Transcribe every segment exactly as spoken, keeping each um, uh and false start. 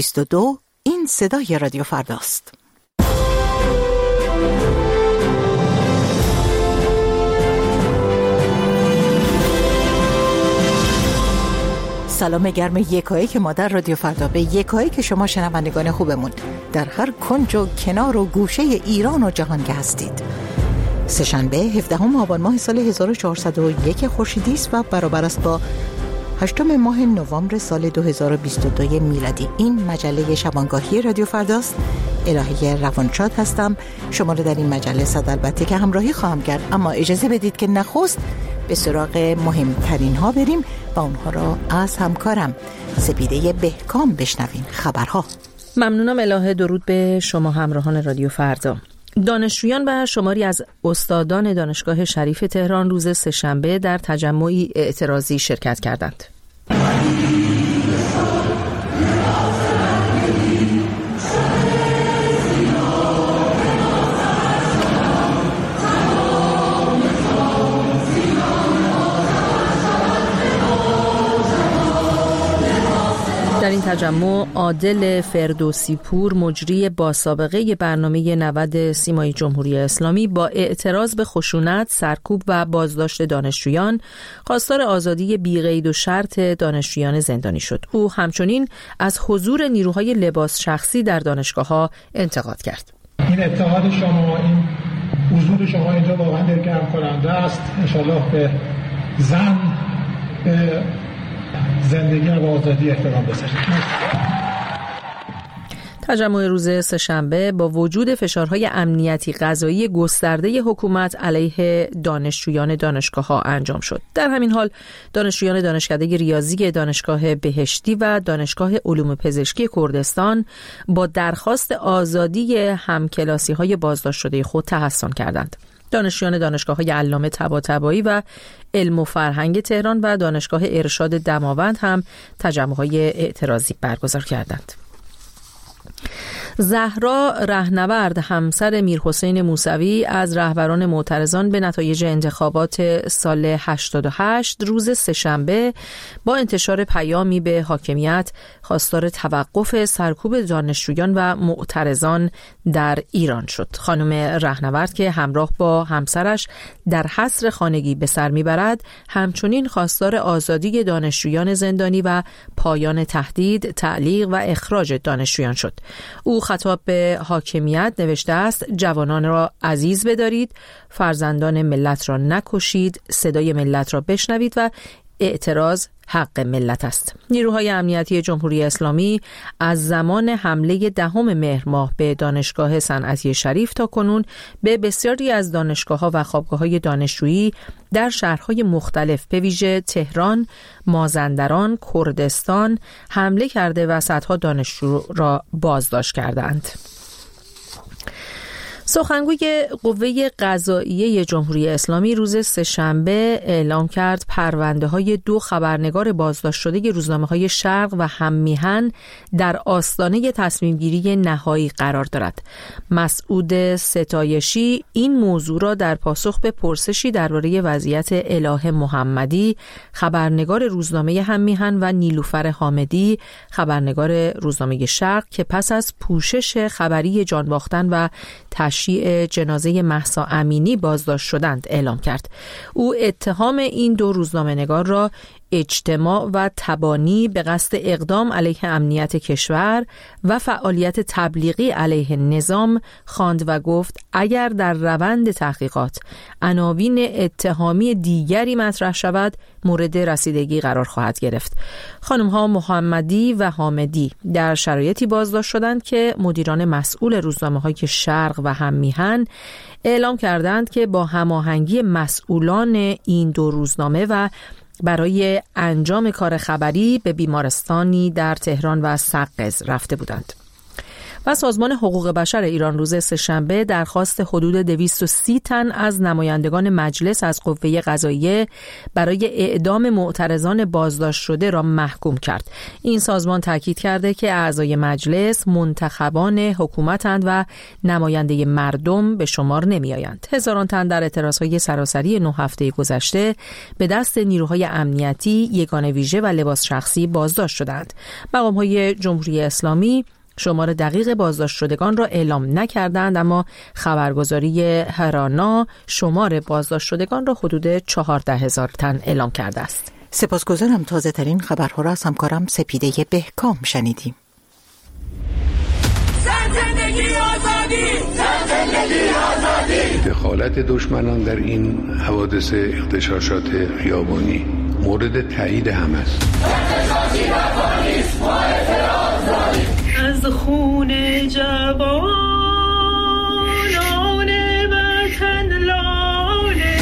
بیست و دو این صدای رادیو فرداست. سلام گرم یکایی که ما در رادیو فردا به یکایی که شما شنوندگان خوبمون در هر کنج و کنار و گوشه ایران و جهان که هستید. سه‌شنبه هفدهم آبان ماه سال هزار و چهارصد و یک خورشیدی است و برابر است با هشتم ماه نوامبر سال دو هزار و بیست و دو میلادی. این مجله شبانگاهی رادیو فرداست. الهه روانشاد هستم. شما رو در این مجله صد البته که همراهی خواهم کرد، اما اجازه بدید که نخست به سراغ مهمترین ها بریم و اونها را از همکارم سپیده بهکام بشنویم. خبرها. ممنونم الهه. درود به شما همراهان رادیو فردا. دانشجویان و شماری از استادان دانشگاه شریف تهران روز سه‌شنبه در تجمعی اعتراضی شرکت کردند. در این تجمع عادل فردوسی پور، مجری با سابقه برنامه نود سیمای جمهوری اسلامی، با اعتراض به خشونت، سرکوب و بازداشت دانشجویان خواستار آزادی بی قید و شرط دانشجویان زندانی شد. او همچنین از حضور نیروهای لباس شخصی در دانشگاه‌ها انتقاد کرد. این اتحاد شما، این حضور شما اینجا واقعا دلگرم کننده است. انشالله به زن، به زندگی و آزادی احترام بذارید. تجمع روز سه‌شنبه با وجود فشارهای امنیتی قضایی گسترده حکومت علیه دانشجویان دانشگاه‌ها انجام شد. در همین حال دانشجویان دانشکده ریاضی دانشگاه بهشتی و دانشگاه علوم پزشکی کردستان با درخواست آزادی همکلاسی‌های بازداشت شده خود تحسن کردند. دانشجویان دانشگاه‌های علامه طباطبایی و علم و فرهنگ تهران و دانشگاه ارشاد دماوند هم تجمع‌های اعتراضی برگزار کردند. زهرا رهنورد، همسر میرحسین موسوی، از رهبران معترضان به نتایج انتخابات سال هشتاد و هشت روز سه‌شنبه با انتشار پیامی به حاکمیت خواستار توقف سرکوب دانشجویان و معترضان در ایران شد. خانم رهنورد که همراه با همسرش در حصر خانگی به سر میبرد، همچنین خواستار آزادی دانشجویان زندانی و پایان تهدید، تعلیق و اخراج دانشجویان شد. او خطاب به حاکمیت نوشته است: جوانان را عزیز بدارید، فرزندان ملت را نکشید، صدای ملت را بشنوید و اعتراض حق ملت است. نیروهای امنیتی جمهوری اسلامی از زمان حمله دهم مهر ماه به دانشگاه صنعتی شریف تا کنون به بسیاری از دانشگاه‌ها و خوابگاه‌های دانشجویی در شهرهای مختلف به ویژه تهران، مازندران، کردستان حمله کرده و صدها دانشجو را بازداشت کردند. سخنگوی قوه قضاییه جمهوری اسلامی روز سه‌شنبه اعلام کرد پرونده‌های دو خبرنگار بازداشت شده روزنامه‌های شرق و هم‌میهن در آستانه تصمیم‌گیری نهایی قرار دارد. مسعود ستایشی این موضوع را در پاسخ به پرسشی درباره وضعیت الهه محمدی، خبرنگار روزنامه هم‌میهن، و نیلوفر حامدی، خبرنگار روزنامه شرق، که پس از پوشش خبری جان باختن و تشییع جنازه مهسا امینی بازداشت شدند اعلام کرد. او اتهام این دو روزنامه‌نگار را اجتماع و تبانی به قصد اقدام علیه امنیت کشور و فعالیت تبلیغی علیه نظام خواند و گفت اگر در روند تحقیقات عناوین اتهامی دیگری مطرح شود مورد رسیدگی قرار خواهد گرفت. خانم‌ها محمدی و حامدی در شرایطی بازداشت شدند که مدیران مسئول روزنامه‌های شرق و هم‌میهن اعلام کردند که با هماهنگی مسئولان این دو روزنامه و برای انجام کار خبری به بیمارستانی در تهران و سقز رفته بودند. و سازمان حقوق بشر ایران روز سه‌شنبه درخواست حدود دویست و سی تن از نمایندگان مجلس از قوه قضاییه برای اعدام معترضان بازداشت شده را محکوم کرد. این سازمان تاکید کرده که اعضای مجلس منتخبان حکومتند و نماینده مردم به شمار نمی‌آیند. هزاران تن در اعتراضهای سراسری نه هفته گذشته به دست نیروهای امنیتی، یگان ویژه و لباس شخصی بازداشت شدند. مقام‌های جمهوری اسلامی شمار دقیق بازداشت شدگان را اعلام نکردند، اما خبرگزاری هرانا شمار بازداشت شدگان را حدود چهارده هزار تن اعلام کرده است. سپاسگزارم. تازه ترین خبرها را از همکارم سپیده بهکام شنیدیم. زندگی آزادی، زندگی آزادی. دخالت دشمنان در این حوادث اغتشاشات خیابانی مورد تایید همه است. اغتشاشی نکنید، ما اعتراض داریم. از خون جوانان وطن لاله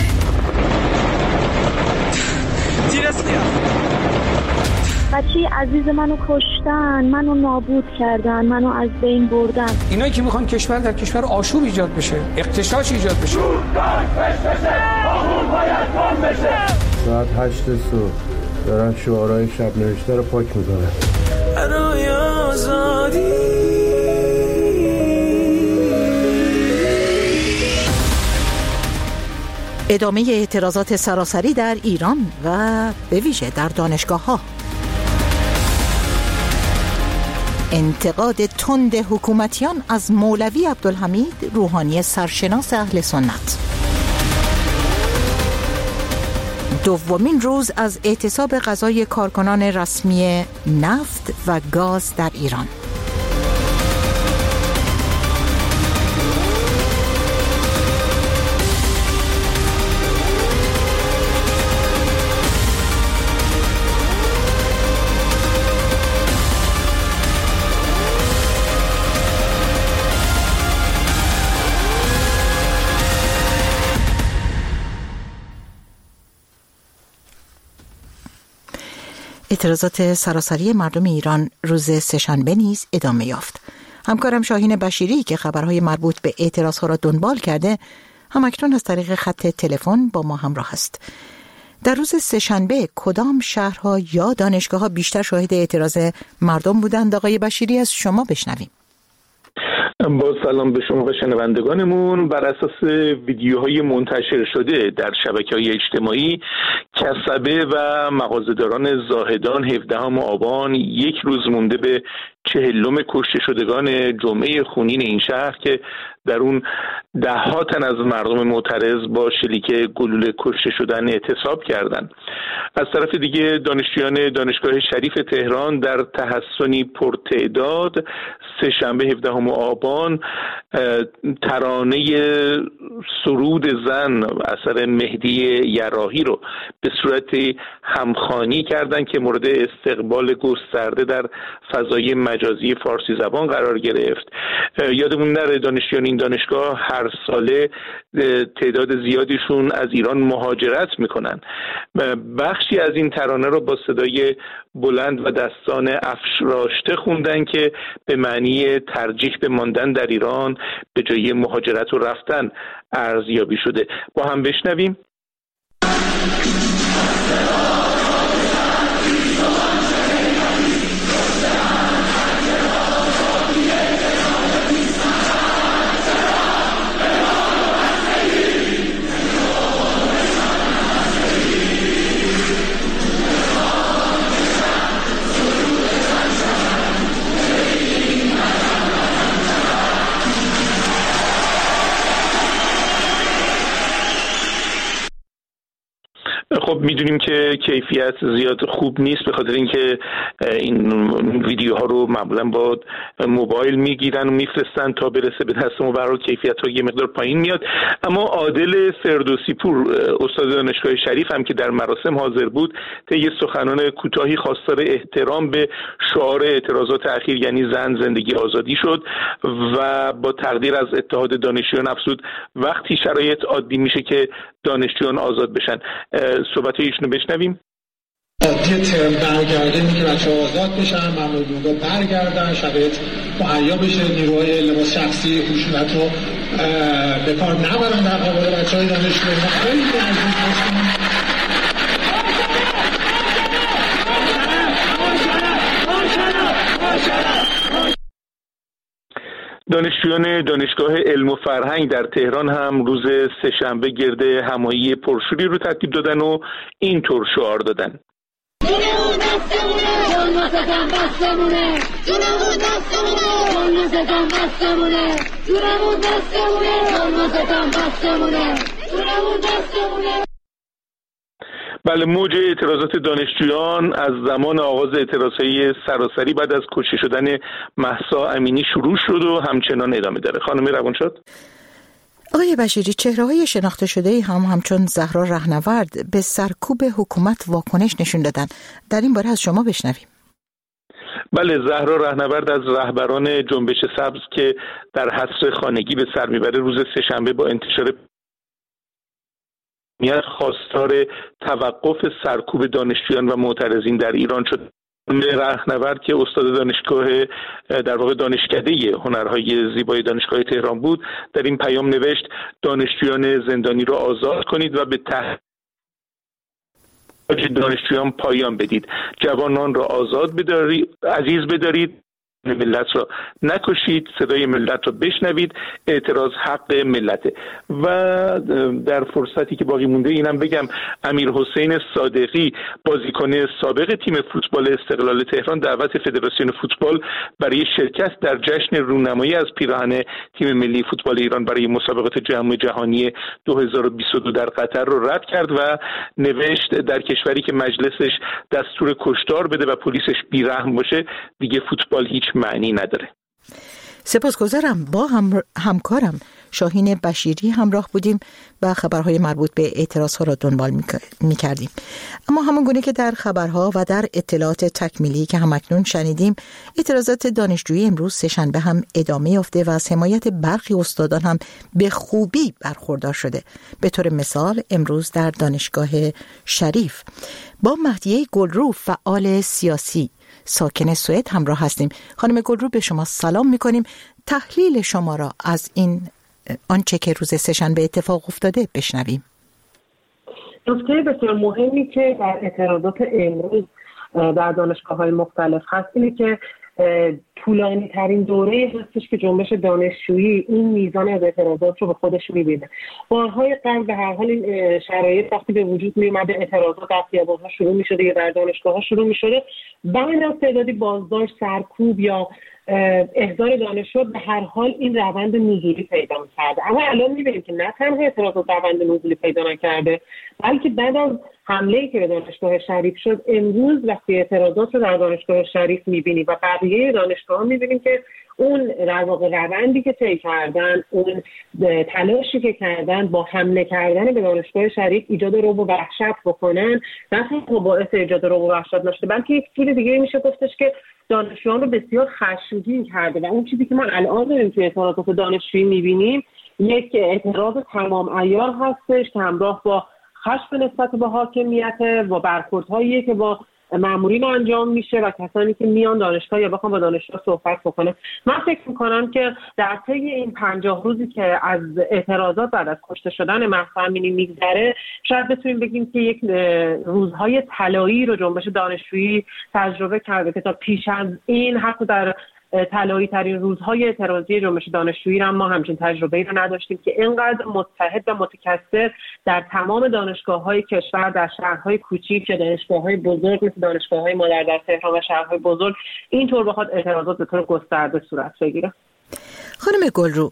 بچه عزیز منو کشتن، منو نابود کردن، منو از بین بردن. اینایی که میخوان کشور در کشور آشوب ایجاد بشه، اغتشاش ایجاد بشه. ساعت هشت صبح دارن شعارهای شب نوشته رو پاک میکنن. برای آزادی. ادامه اعتراضات سراسری در ایران و به ویژه در دانشگاه‌ها. انتقاد تند حکومتیان از مولوی عبدالحمید روحانی سرشناس اهل سنت. دومین روز از اعتصاب غذای کارکنان رسمی نفت و گاز در ایران. اعتراضات سراسری مردم ایران روز سه‌شنبه نیز ادامه یافت. همکارم شاهین بشیری که خبرهای مربوط به اعتراضها را دنبال کرده همکنون از طریق خط تلفن با ما همراه است. در روز سه‌شنبه کدام شهرها یا دانشگاه‌ها بیشتر شاهد اعتراض مردم بودند؟ آقای بشیری از شما بشنویم. با سلام به شما و شنوندگانمون. بر اساس ویدیوهای منتشر شده در شبکه‌های اجتماعی، کسبه و مغازه‌داران زاهدان هفدهم آبان یک روز مونده به چهلم کشته شدگان جمعه خونین این شهر که در اون ده ها تن از مردم معترض با شلیک گلوله کشته شدن اعتصاب کردند. از طرف دیگه دانشجویان دانشگاه شریف تهران در تحسنی پرتعداد سه‌شنبه هفدهم آبان ترانه سرود زن اثر مهدی یراحی رو به صورت همخوانی کردند که مورد استقبال گسترده در فضای مجازی فارسی زبان قرار گرفت. یادمون نره دانشجویان این دانشگاه هر ساله تعداد زیادیشون از ایران مهاجرت میکنن. بخشی از این ترانه رو با صدای بلند و دستان افراشته خوندن که به معنی ترجیح به ماندن در ایران به جای مهاجرت و رفتن ارزیابی شده. با هم بشنویم. خب میدونیم که کیفیت زیاد خوب نیست به خاطر اینکه این ویدیوها رو معمولا با موبایل میگیرن و میفرستن تا برسه به دست ما، برای کیفیت ها یه مقدار پایین میاد. اما عادل فردوسی پور استاد دانشگاه شریف هم که در مراسم حاضر بود طی سخنان کوتاهی خواستار احترام به شعار اعتراضات اخیر یعنی زن زندگی آزادی شد و با تقدیر از اتحاد دانشجویان افزود وقتی شرایط عادی میشه که دانشجویان آزاد بشن. صحبت ایشونو بشنویم. عادی ترم برگرده اینه که بچه‌ها آزاد بشن، ممنوع‌ها برگردن، شرایط مهیا بشه، نیروهای لباس شخصی خشونت رو به کار نبرن در قبال بچه‌های دانشجو. خیلی عزیز هستم. دانشجویان دانشگاه علم و فرهنگ در تهران هم روز سه‌شنبه گرد همایی پرشوری رو ترتیب دادن و اینطور شعار دادن: جونمون دستمونه، جون ستم بستمونه، جونمون دستمونه، جون ستم بستمونه، جونمون دستمونه، جون ستم بستمونه، جونمون دستمونه. بله، موج اعتراضات دانشجویان از زمان آغاز اعتراضهای سراسری بعد از کشته شدن مهسا امینی شروع شد و همچنان ادامه داره. خانم روانشاد. آقای بشیری، چهره‌های شناخته شده هم همچون زهرا رهنورد به سرکوب حکومت واکنش نشون دادن. در این باره از شما بشنویم. بله، زهرا رهنورد از رهبران جنبش سبز که در حصر خانگی به سر میبره روز سه‌شنبه با انتشار میاد خواستار توقف سرکوب دانشجویان و معترضین در ایران شد. رهنورد که استاد دانشگاه در واقع دانشکده هنرهای زیبای دانشگاه تهران بود، در این پیام نوشت: دانشجویان زندانی را آزاد کنید و به تحریک دانشجویان پایان بدید. جوانان را آزاد بدارید، عزیز بدارید، ملت را نکشید، صدای ملت را بشنوید، اعتراض حق ملته. و در فرصتی که باقی مونده اینم بگم امیر حسین صادقی، بازیکن سابق تیم فوتبال استقلال تهران، دعوت فدراسیون فوتبال برای شرکت در جشن رونمایی از پیراهن تیم ملی فوتبال ایران برای مسابقات جام جهانی دو هزار و بیست و دو در قطر رو رد کرد و نوشت: در کشوری که مجلسش دستور کشتار بده و پلیسش بیرحم باشه، دیگه فوتبال هیچ معنی نداره. سپاسگزارم. با هم همکارم شاهین بشیری همراه بودیم و خبرهای مربوط به اعتراضها را دنبال می کردیم. اما همون گونه که در خبرها و در اطلاعات تکمیلی که همکنون شنیدیم، اعتراضات دانشجویی امروز سه‌شنبه هم ادامه یافته و از حمایت برخی استادان هم به خوبی برخوردار شده. به طور مثال امروز در دانشگاه شریف با مهدیه گلرو، فعال سیاسی ساکن سوئد، همراه هستیم. خانم گلرو، به شما سلام میکنیم. تحلیل شما را از این آنچه که روز سه‌شنبه اتفاق افتاده بشنویم. نکته بسیار مهمی که در اعتراضات امروز در دانشگاه‌های مختلف هست اینه که طولانی ترین دوره هستش که جنبش دانشجویی این میزان از اعتراضات رو به خودش میبینه. بارهای قبل به هر حال این شرایط وقتی به وجود میومده، اعتراضات در خیابان‌ها شروع میشده یا در دانشگاه‌ها شروع میشده، بعد از تعدادی بازداشت، سرکوب یا احضار دانشجو به هر حال این روند نزولی پیدا می‌کرده. اما الان می‌بینیم که نه تنها اعتراضات روند نزولی پیدا نکرده، بلکه بعد از حمله‌ای که به دانشگاه شریف شد، امروز وقتی اعتراضات رو در دانشگاه شریف می‌بینیم و بقیه دانشگاه‌ها می‌بینیم که اون در واقع روندی که طی کردن، اون تلاشی که کردن با حمله کردن به دانشگاه شریف ایجاد رعب و وحشت بکنن، نه تنها باعث ایجاد رعب و وحشت نشده، بلکه یک چیز دیگه میشه گفتش که دانشجویان رو بسیار خشمگین کرده. و اون چیزی که ما الان داریم توی اعتراضات دانشجویی می‌بینیم یک اعتراض تمام عیار هستش که همراه با خشم نسبت به حاکمیت و برخوردهایی که با مامورین انجام میشه و کسانی که میان دانشگاه یا بخوام با دانشجو صحبت بکنن. من فکر میکنم که در طی این پنجاه روزی که از اعتراضات بعد از کشته شدن مهسا امینی میگذره، شاید بتونیم بگیم که یک روزهای طلایی رو جنبش دانشجویی تجربه کرده که تا پیش از این حتی در طلایی ترین روزهای اعتراضی جنبش دانشجویی هم ما همچین تجربه‌ای رو نداشتیم که اینقدر متحد و متکثر در تمام دانشگاه‌های کشور، در شهرهای کوچیک یا دانشگاه‌های بزرگ مثل دانشگاه‌های مادر در تهران و شهرهای بزرگ اینطور بخواد اعتراضات به طور گسترده صورت بگیره. خانم گلرو،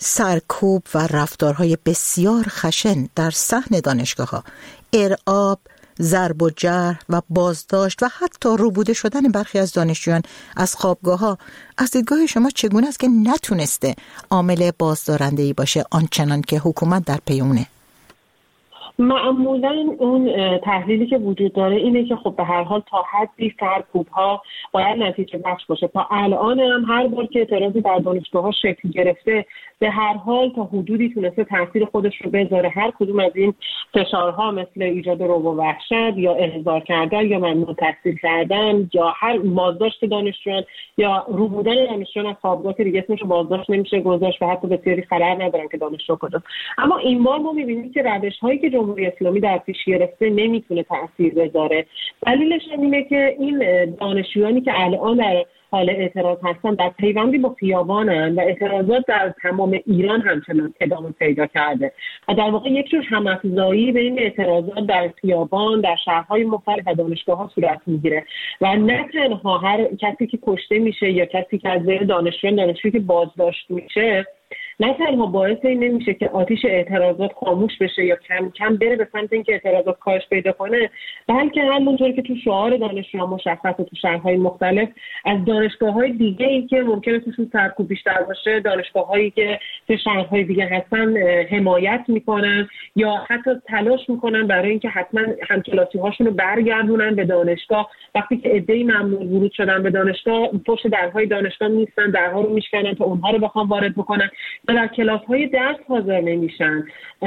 سرکوب و رفتارهای بسیار خشن در صحن دانشگاه‌ها، ارعاب، ضرب و جرح و بازداشت و حتی روبوده شدن برخی از دانشجویان از خوابگاه‌ها از دیدگاه شما چگونه است که نتونسته عامل بازدارنده‌ای باشه آنچنان که حکومت در پی اونه؟ معمولا اون تحلیلی که وجود داره اینه که خب به هر حال تا حدی سرکوب‌ها باید نتیجه بخش باشه. تا الان هم هر بار که اعتراضی در دانشگاه‌ها شکل گرفته به هر حال تا حدودی تونسته تاثیر خودش رو بذاره. هر کدوم از این فشارها مثل ایجاد رعب و وحشت یا احضار کردن یا ممنوع تحصیل کردن یا هر بازداشت دانشجویان یا رو بودن دانشجویان از خوابگاه که دیگه اسمش بازداشت نمیشه گذاشت و حتی بسیاری خبر ندارن که دانشجو کجاست. اما این بار ما می‌بینیم که روش‌هایی که جمهوری اسلامی در پیش گرفته نمیتونه تاثیر بذاره. دلیلش اینه که این دانشجویانی که الان در حال اعتراض هستن در پیوندی با خیابانن و اعتراضات در تمام ایران همچنان ادامه پیدا کرده و در واقع یک جور هم‌افزایی بین اعتراضات در خیابان در شهرهای مختلف و دانشگاه‌ها صورت میگیره و نه تنها هر کسی که کشته میشه یا کسی که از بین دانشجویان دانشجویی که بازداشت میشه نه تنها باعث این نمیشه که آتش اعتراضات خاموش بشه یا کم کم بره به سمت اینکه اعتراضات کاهش پیدا کنه، بلکه همونطور که تو شعار دانشجویان مشخصه تو شهرهای مختلف از دانشگاه‌های دیگه‌ای که ممکنه توشون سرکوب بیشتر باشه، دانشگاه‌هایی که تو شهرهای دیگه هستن حمایت میکنن یا حتی تلاش میکنن برای اینکه حتما همکلاسی‌هاشون رو برگردونن به دانشگاه. وقتی که عده‌ای ممنوع ورود شدن به دانشگاه پشت درهای دانشگاه نیستن، درها رو میشکنن تا اونها رو بخوام وارد بکنن و در کلاس‌های درس حاضر نمیشن.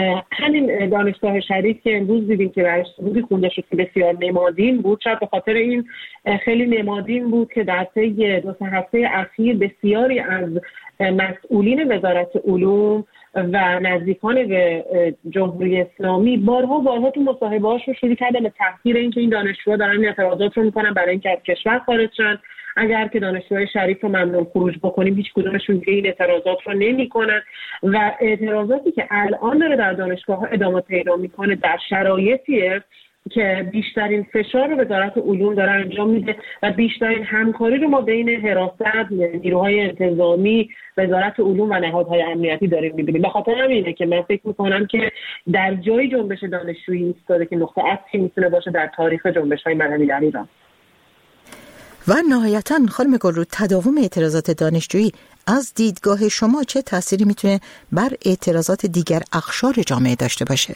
همین دانشگاه شریف که امروز دیدیم که برش روزی خونده شد که بسیار نمادین بود، شاید به خاطر این خیلی نمادین بود که در طی دو سه هفته اخیر بسیاری از مسئولین وزارت علوم و نزدیکان به جمهوری اسلامی بارها بارها تو مصاحبه‌هاشون شروع کردن به تحقیر اینکه این دانشجوها دارن این اعتراضات رو میکنن برای اینکه از کشور خارج شن. اگر که دانشجوهای شریف رو ممنوع خروج بکنیم هیچ کدومشون دیگه این اعتراضات رو نمیکنن و اعتراضاتی که الان داره در دانشگاه‌ها ادامه پیدا میکنه در شرایطیه که بیشترین فشار رو وزارت علوم داره انجام میده و بیشترین همکاری رو ما بین حراست، نیروهای انتظامی، وزارت علوم و نهادهای امنیتی داریم میبینیم. به خاطر همینه که من فکر میکنم که در جای جنبش دانشجویی ایستاده که نقطه عطفی میتونه باشه در تاریخ جنبش‌های مدنی در ایران. و نهایتاً خانم گلرو، تداوم اعتراضات دانشجویی از دیدگاه شما چه تأثیری میتونه بر اعتراضات دیگر اقشار جامعه داشته باشه؟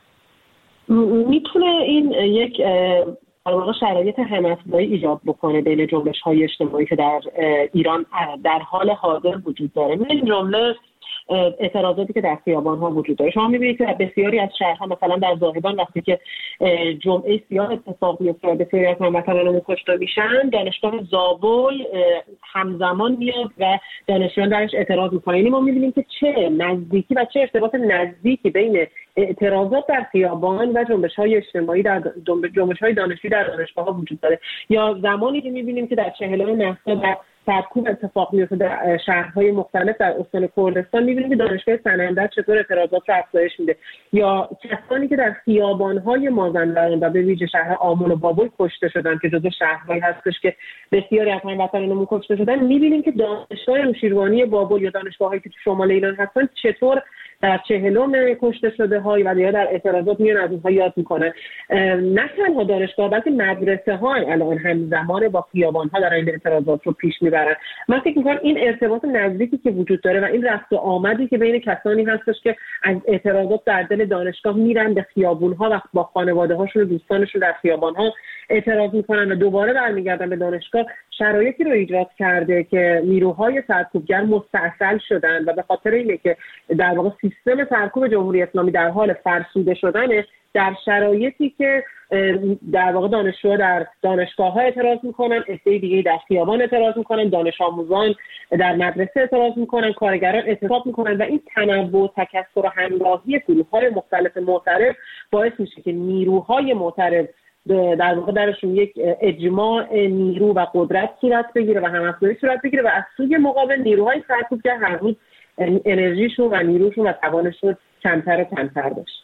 میتونه این یک واقعا شرایط هم‌افزایی ایجاد بکنه بین جنبش‌های اجتماعی که در ایران در حال حاضر وجود داره. من جمله اعتراضاتی که در خیابان‌ها وجود داره. شما می‌بینید که بسیاری از شهرها مثلا در زاهدان وقتی که جمعه سیاه اتفاق میفته بسیاری از هموطنان کشته میشن، دانشگاه زابل همزمان میاد و دانشجویان درش اعتراض می‌کنن. یعنی ما می‌بینیم که چه نزدیکی و چه ارتباط نزدیکی بین اعتراضات در خیابان و جنبش‌های اجتماعی در جنبش‌های دانشجویی در دانشگاه‌ها وجود داره. یا زمانی که می‌بینیم که در چهلم مهسا در سرکوب اتفاق میفته در شهرهای مختلف در استان کردستان، می‌بینیم که دانشگاه سنندج چطور اعتراضات رو افزایش میده. یا کسانی که در خیابان‌های مازندران و به ویژه شهر آمل و بابل کشته شدن که جزو شهرهایی هستش که بسیاری از هموطنانمون کشته شدن، می‌بینیم که دانشگاه نوشیروانی بابل یا دانشگاه‌هایی که تو شمال ایران هستن چطور در چهلم کشته شده های و یا در اعتراضات میان از اونها یاد میکنن. نه تنها دانشگاه بلکه مدرسه ها الان همزمان با خیابان ها دارن این اعتراضات رو پیش میبرن. من فکر میکنم این ارتباط نزدیکی که وجود داره و این رفت و آمدی که بین کسانی هستش که از اعتراضات در دل دانشگاه میرن به خیابون ها و با خانواده هاشون و دوستانشون در خیابان ها اعتراض میکنن و دوباره برمیگردن به دانشگاه، شرایطی رو ایجاد کرده که نیروهای سرکوبگر مستعصل شدن و به خاطر اینه که در واقع سیستم سرکوب جمهوری اسلامی در حال فرسوده شدنه، در شرایطی که در واقع دانشجوها در دانشگاه‌ها اعتراض میکنن، عده دیگه در خیابان اعتراض میکنن، دانش آموزان در مدرسه اعتراض میکنن، کارگران اعتراض میکنن و این تنوع، تکثر و همراهی گروه‌های مختلف معترض باعث میشه که نیروهای معترض در واقع درشون یک اجماع نیرو و قدرت صورت بگیره و هم‌افزایی صورت بگیره و از سوی مقابل نیروهای سرکوبگر هر روز انرژیشون و نیروشون و توانشون کمتر و کمتر بشه.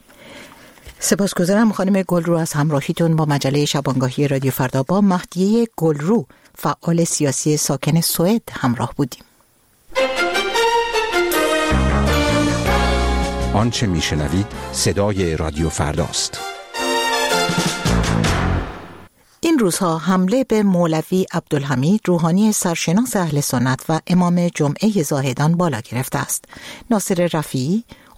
سپاسگزارم خانم گلرو از همراهیتون با مجله شبانگاهی رادیو فردا. با مهدیه گلرو، فعال سیاسی ساکن سوئد، همراه بودیم. آنچه میشنوید صدای رادیو فرداست. این روزها حمله به مولوی عبدالحمید، روحانی سرشناس اهل سنت و امام جمعه زاهدان بالا گرفته است. ناصر رفیعی،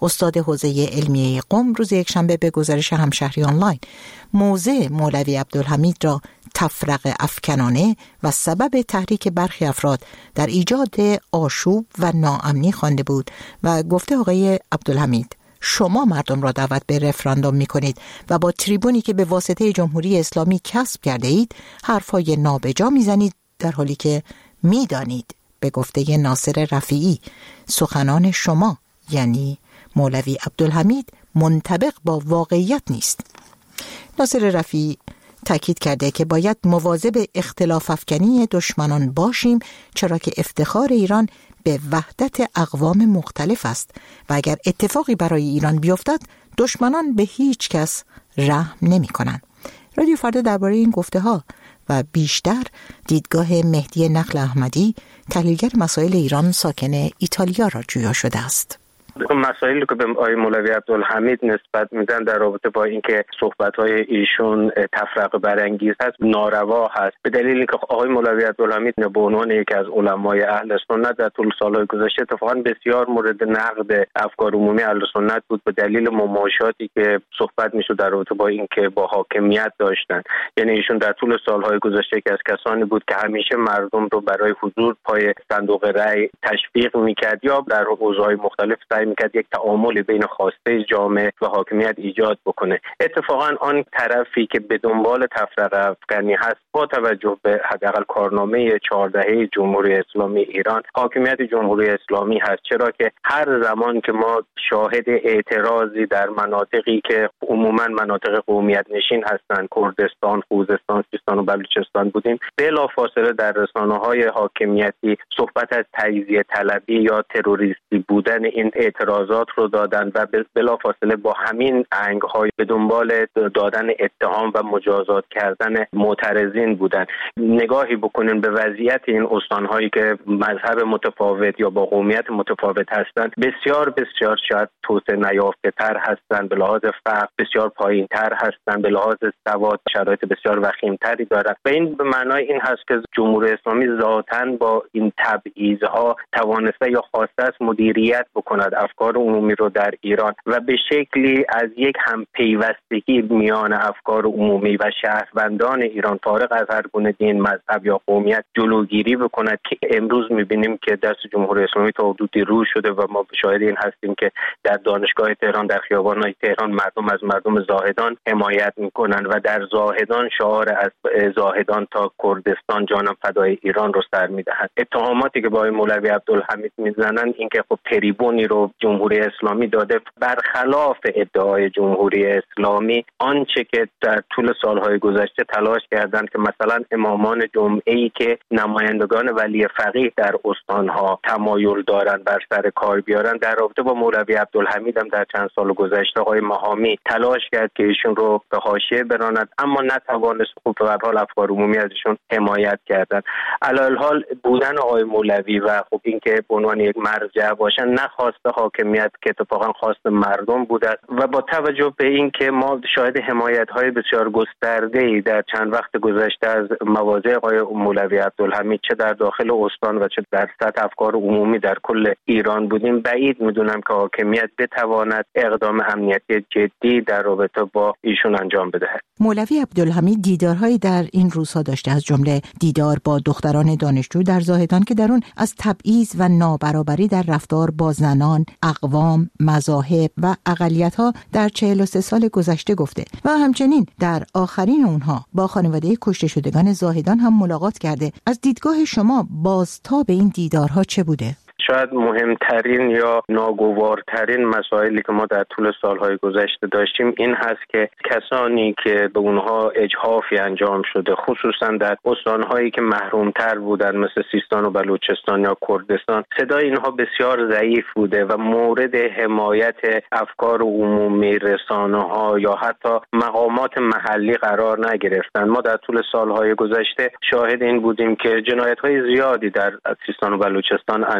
استاد حوزه علمیه قم روز یکشنبه به گزارش همشهری آنلاین موضع مولوی عبدالحمید را تفرقه افکنانه و سبب تحریک برخی افراد در ایجاد آشوب و ناامنی خوانده بود و گفته آقای عبدالحمید شما مردم را دعوت به رفراندوم می کنید و با تریبونی که به واسطه جمهوری اسلامی کسب کرده اید حرفای نابجا می زنید، در حالی که می دانید به گفته ناصر رفیعی سخنان شما یعنی مولوی عبدالحمید منطبق با واقعیت نیست. ناصر رفیعی تاکید کرده که باید مواظب اختلاف افکنی دشمنان باشیم، چرا که افتخار ایران به وحدت اقوام مختلف است و اگر اتفاقی برای ایران بیفتد دشمنان به هیچ کس رحم نمی کنند. رادیو فردا درباره این گفته ها و بیشتر دیدگاه مهدی نخل احمدی، تحلیلگر مسائل ایران ساکن ایتالیا را جویا شده است. مسائلی که به آقای مولوی عبدالحمید نسبت میدن در رابطه با اینکه صحبت‌های ایشون تفرقه برانگیز هست، ناروا هست، به دلیل اینکه آقای مولوی عبدالحمید به عنوان یکی از علمای اهل سنت در طول سالهای گذشته اتفاقاً بسیار مورد نقد افکار عمومی اهل سنت بود به دلیل مماشاتی که صحبت میشد در رابطه با اینکه با حاکمیت داشتن. یعنی ایشون در طول سالهای گذشته یکی از کسانی بود که همیشه مردم رو برای حضور پای صندوق رای تشویق میکرد یا در حوزه‌های مختلف میکرد یک تعامل بین خواسته جامعه و حاکمیت ایجاد بکنه. اتفاقا آن طرفی که به دنبال تفرقه افکنی هست با توجه به حداقل کارنامه چهار دهه جمهوری اسلامی ایران حاکمیت جمهوری اسلامی هست، چرا که هر زمان که ما شاهد اعتراضی در مناطقی که عموما مناطق قومیت نشین هستند، کردستان، خوزستان، سیستان و بلوچستان بودیم، بلافاصله در رسانه‌های حاکمیتی صحبت از تجزیه طلبی یا تروریستی بودن این اعتراضات رو دادن و بلافاصله با همین آهنگ‌های به دنبال دادن اتهام و مجازات کردن معترضین بودن. نگاهی بکنین به وضعیت این استان‌هایی که مذهب متفاوت یا با قومیت متفاوت هستند، بسیار بسیار شاید توسعه نیافته‌تر هستند، به لحاظ فقر بسیار پایین‌تر هستند، به لحاظ سواد شرایط بسیار وخیم‌تری دارند و این به معنای این هست که جمهوری اسلامی ذاتاً با این تبعیض‌ها توانسته یا خواسته است مدیریت بکند افکار عمومی رو در ایران و به شکلی از یک همپیوستگی میان افکار عمومی و شهروندان ایران فارغ از هر گونه دین، مذهب یا قومیت جلوگیری بکند که امروز می‌بینیم که دست جمهوری اسلامی تا حدودی رو شده و ما شاهد این هستیم که در دانشگاه تهران، در خیابان‌های تهران مردم از مردم زاهدان حمایت می‌کنند و در زاهدان شعار از زاهدان تا کردستان جانم فدای ایران رو سر می‌دهند. اتهاماتی که با مولوی عبدالحمید می‌زنند اینکه خب تریبونی رو جمهوری اسلامی داده، برخلاف ادعای جمهوری اسلامی آنچه که در طول سالهای گذشته تلاش کردند که مثلا امامان جمعه‌ای که نمایندگان ولی فقیه در استانها تمایل دارند بر سر کار بیارن، در رابطه با مولوی عبدالحمید هم در چند سال گذشته آقای مهامی تلاش کرد که ایشون رو به حاشیه براند، اما نتوانست. خوب به هر حال افکار عمومی از ایشون حمایت کردند. علالحال بودن آقای مولوی و خب اینکه به عنوان یک مرجع باشن نخواسته حاکمیت که اتفاقا خواست مردم بوده و با توجه به این که ما شاهد حمایت‌های بسیار گسترده‌ای در چند وقت گذشته از مواضع آقای مولوی عبدالحمید چه در داخل استان و چه در سطح افکار عمومی در کل ایران بودیم، بعید می‌دونم که حاکمیت بتواند اقدام امنیتی جدی در رابطه با ایشون انجام بدهد. مولوی عبدالحمید دیدارهایی در این روزها داشته، از جمله دیدار با دختران دانشجو در زاهدان که در اون از تبعیض و نابرابری در رفتار با زنان، اقوام، مذاهب و اقلیت‌ها در چهل و سه سال گذشته گفته و همچنین در آخرین اونها با خانواده کشته شدگان زاهدان هم ملاقات کرده. از دیدگاه شما بازتاب این دیدارها چه بوده؟ شاید مهمترین یا ناگوارترین مسائلی که ما در طول سالهای گذشته داشتیم این هست که کسانی که به اونها اجحافی انجام شده، خصوصا در استانهایی که محرومتر بودن مثل سیستان و بلوچستان یا کردستان، صدای اینها بسیار ضعیف بوده و مورد حمایت افکار عمومی، رسانه‌ها یا حتی مقامات محلی قرار نگرفتند. ما در طول سالهای گذشته شاهد این بودیم که جنایت‌های زیادی در سیستان و بلوچستان انجام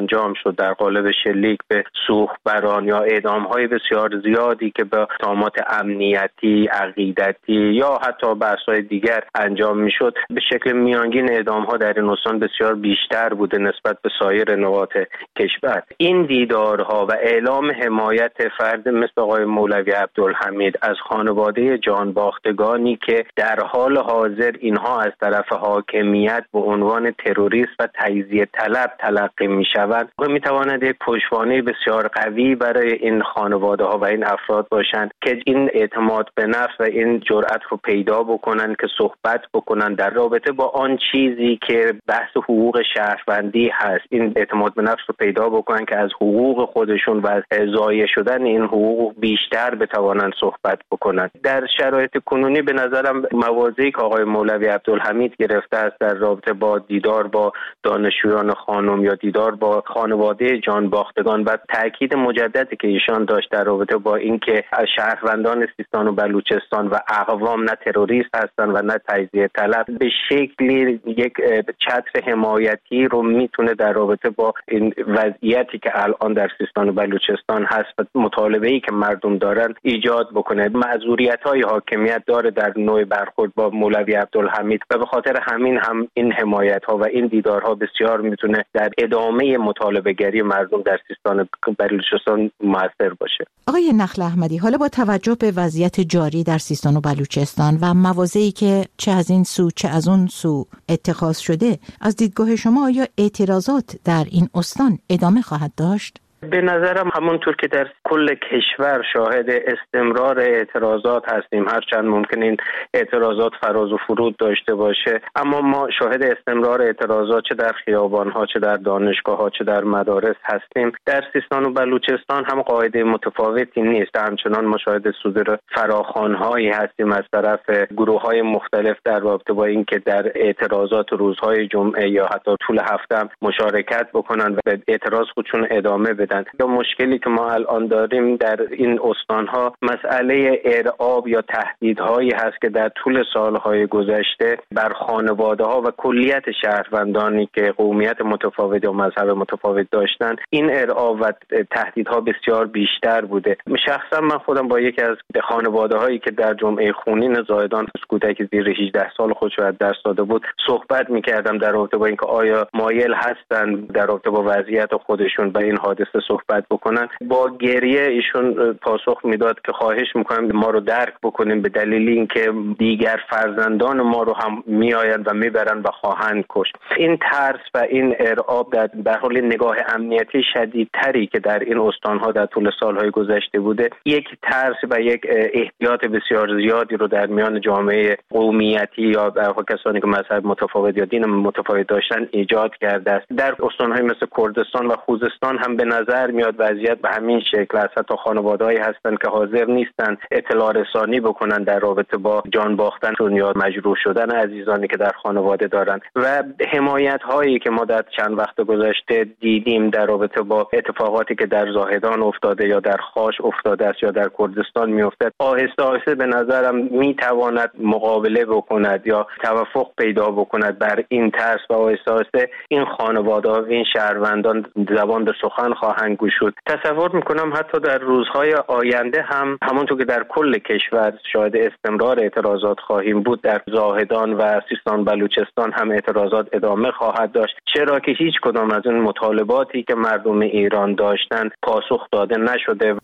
شد در قالب شلیک به سوختبران یا اعدام‌های بسیار زیادی که به اتهامات امنیتی، عقیدتی یا حتی بحث‌های دیگر انجام می‌شد، به شکل میانگین اعدام‌ها در این استان بسیار بیشتر بوده نسبت به سایر نقاط کشور. این دیدارها و اعلام حمایت فرد مثل آقای مولوی عبدالحمید از خانواده جانباختگانی که در حال حاضر اینها از طرف حاکمیت به عنوان تروریست و تجزیه طلب تلقی می‌شوند، می‌تواند یک پشتوانه بسیار قوی برای این خانواده‌ها و این افراد باشند که این اعتماد به نفس و این جرأت رو پیدا بکنن که صحبت بکنن در رابطه با آن چیزی که بحث حقوق شهروندی هست. این اعتماد به نفس رو پیدا بکنن که از حقوق خودشون و از ضایع شدن این حقوق بیشتر بتوانن صحبت بکنن. در شرایط کنونی به نظرم مواضعی که آقای مولوی عبدالحمید گرفته است در رابطه با دیدار با دانشجویان خانم یا دیدار با خانواده جانباختگان و تاکید مجددی که ایشان داشت در رابطه با اینکه شهروندان سیستان و بلوچستان و اقوام نه تروریست هستند و نه تجزیه طلب، به شکلی یک چتر حمایتی رو میتونه در رابطه با این وضعیتی که الان در سیستان و بلوچستان هست و مطالبه‌ای که مردم دارن ایجاد بکنه. معذوریت‌های حاکمیت داره در نوع برخورد با مولوی عبدالحمید و به خاطر همین هم این حمایت‌ها و این دیدارها بسیار میتونه در ادامه مطالبه‌گری مردم در سیستان و بلوچستان موثر باشه. آقای نخل احمدی، حالا با توجه به وضعیت جاری در سیستان و بلوچستان و مواضعی که چه از این سو چه از اون سو اتخاذ شده، از دیدگاه شما آیا اعتراضات در این استان ادامه خواهد داشت؟ به نظرم همونطور که در کل کشور شاهد استمرار اعتراضات هستیم، هرچند ممکن این اعتراضات فراز و فرود داشته باشه، اما ما شاهد استمرار اعتراضات چه در خیابان‌ها، چه در دانشگاه‌ها، چه در مدارس هستیم. در سیستان و بلوچستان هم قاعده متفاوتی نیست. همچنان ما شاهد صدور فراخوان‌هایی هستیم از طرف گروه‌های مختلف در رابطه با اینکه در اعتراضات روزهای جمعه یا حتی طول هفته مشارکت بکنن و به اعتراض خودشون ادامه بدن. یا مشکلی که ما الان داریم در این استانها مسئله ارعاب یا تهدیدهایی هست که در طول سالهای گذشته بر خانواده‌ها و کلیت شهروندانی که قومیت متفاوت یا مذهب متفاوت داشتن این ارعاب و تهدیدها بسیار بیشتر بوده. شخصا من خودم با یکی از خانواده‌هایی که در جمعه خونین زاهدان کودک زیر هجده سال خودش رو از دست داده بود صحبت می‌کردم در رابطه با اینکه آیا مایل هستن در رابطه با وضعیت خودشون و این حادثه صحبت بکنن. با گریه ایشون پاسخ میداد که خواهش میکنم ما رو درک بکنیم به دلیل اینکه دیگر فرزندان ما رو هم میآیند و میبرن و خواهند کشت. این ترس و این ارعاب در به حال نگاه امنیتی شدیدتری که در این استانها در طول سالهای گذشته بوده، یک ترس و یک احتیاط بسیار زیادی رو در میان جامعه قومیتی یا در کسانی که مذهب متفاوت یا دین متفاوت داشتن ایجاد کرده است. در استانهای مثل کردستان و خوزستان هم به نظر میاد وضعیت به همین شکل است. حتی خانواده‌هایی هستند که حاضر نیستند اطلاع رسانی بکنن در رابطه با جان باختن یا مجروح شدن عزیزانی که در خانواده دارند و حمایت هایی که ما در چند وقت گذشته دیدیم در رابطه با اتفاقاتی که در زاهدان افتاده یا در خاش افتاده است یا در کردستان میافتد، آهسته آهسته به نظرم میتواند مقابله بکند یا توافق پیدا بکند بر این ترس و آهسته آهسته این خانواده‌ها و این شهروندان زبان به سخن خواهند گشود. تصور میکنم حتی در روزهای آینده هم همونطور که در کل کشور شاهد استمرار اعتراضات خواهیم بود، در زاهدان و سیستان بلوچستان هم اعتراضات ادامه خواهد داشت، چرا که هیچ کدام از این مطالباتی که مردم ایران داشتن پاسخ داده نشده.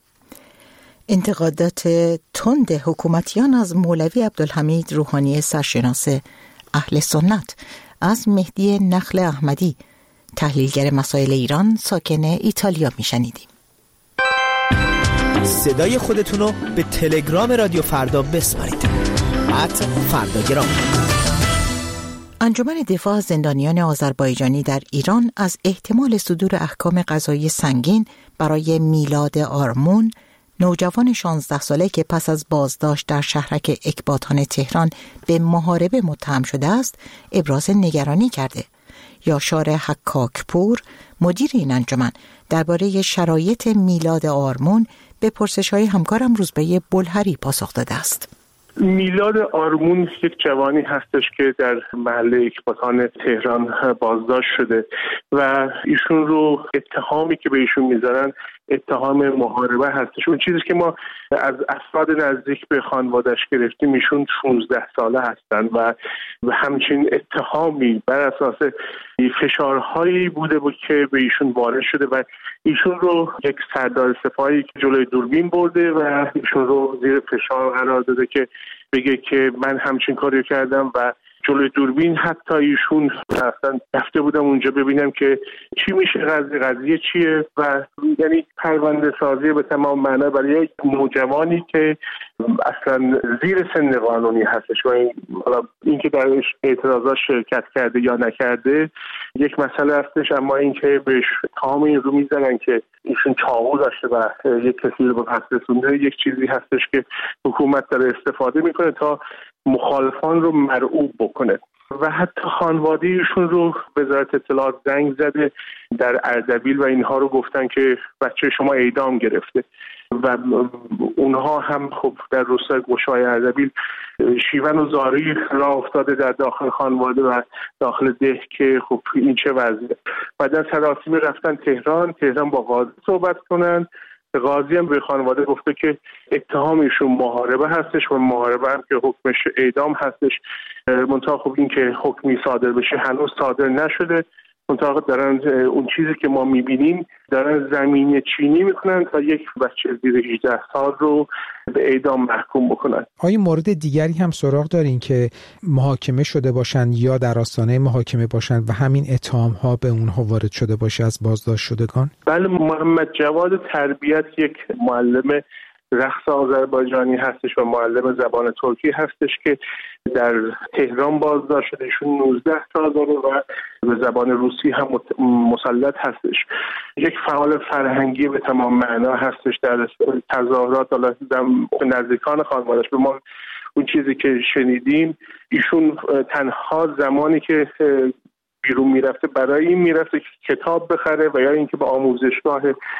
انتقادات تند حکومتیان از مولوی عبدالحمید روحانی سرشناس اهل سنت از مهدی نخل احمدی، تحلیلگر مسائل ایران ساکن ایتالیا میشنیدیم. صدای خودتون رو به تلگرام رادیو فردا بسپارید. ات فرداگرام. انجمن دفاع از زندانیان آذربایجانی در ایران از احتمال صدور احکام قضایی سنگین برای میلاد آرمون، نوجوان شانزده ساله که پس از بازداشت در شهرک اکباتان تهران به محاربه متهم شده است، ابراز نگرانی کرده. یاشار حکاکپور، مدیر این انجمن، درباره شرایط میلاد آرمون به پرسش‌های همکارم روزبه بلهری پاسخ داده است. میلاد آرمون یک جوانی هستش که در محله اکباتان تهران بازداشت شده و ایشون رو اتهامی که به ایشون میذارن اتهام محاربه هستش. اون چیزی که ما از افراد نزدیک به خانواده‌اش گرفتیم ایشون شانزده ساله هستن و همچین اتهامی بر اساس فشارهایی بوده بود که به ایشون وارد شده و ایشون رو یک سردار سپاهی که جلوی دوربین برده و ایشون رو زیر فشار قرار داده که بگه که من همچین کاری کردم و جلوی دوربین حتی ایشون اصلا رفته بودم اونجا ببینم که چی میشه، قضیه قضیه چیه و یعنی پرونده سازی به تمام معنا برای یک نوجوانی که اصلا زیر سن قانونی هستش و این اینکه درش اعتراضات شرکت کرده یا نکرده یک مسئله هستش، اما اینکه بهش تمام این رو میزنن که ایشون چاقو داشته و یک کسی رو به قتل رسونده یک چیزی هستش که حکومت داره استفاده میکنه تا مخالفان رو مرعوب بکنه و حتی خانواده ایشون رو وزارت اطلاعات زنگ زده در اردبیل و اینها رو گفتن که بچه شما اعدام گرفته و اونها هم خب در روستای گشای اردبیل شیون و زاری راه افتاده در داخل خانواده و داخل ده که خب این چه وضعیه. بعدن سراسیمه رفتن تهران تهران با قاضی صحبت کنن. قاضی هم به خانواده گفته که اتهامشون محاربه هستش و محاربه هم که حکمش اعدام هستش، منتها خب این که حکمی صادر بشه هنوز صادر نشده، منتها دارن اون چیزی که ما میبینیم دارن زمینه چینی میکنن تا یک بچه زیر هجده سال رو به اعدام محکوم بکنن. آیا مورد دیگری هم سراغ دارین که محاکمه شده باشن یا در آستانه محاکمه باشن و همین اتهام ها به اونها وارد شده باشه از بازداشت شدگان؟ بله، محمد جواد تربیت یک معلم رقص آذربایجانی هستش و معلم زبان ترکی هستش که در تهران بازداشت شده. ایشون نوزده سال داره و به زبان روسی هم مسلط هستش. یک فعال فرهنگی به تمام معنا هستش. در تظاهرات نزدیکان خانواده‌اش به ما اون چیزی که شنیدیم ایشون تنها زمانی که بیرون میرفته برای این میرفته که کتاب بخره و یا اینکه به آموزشگاه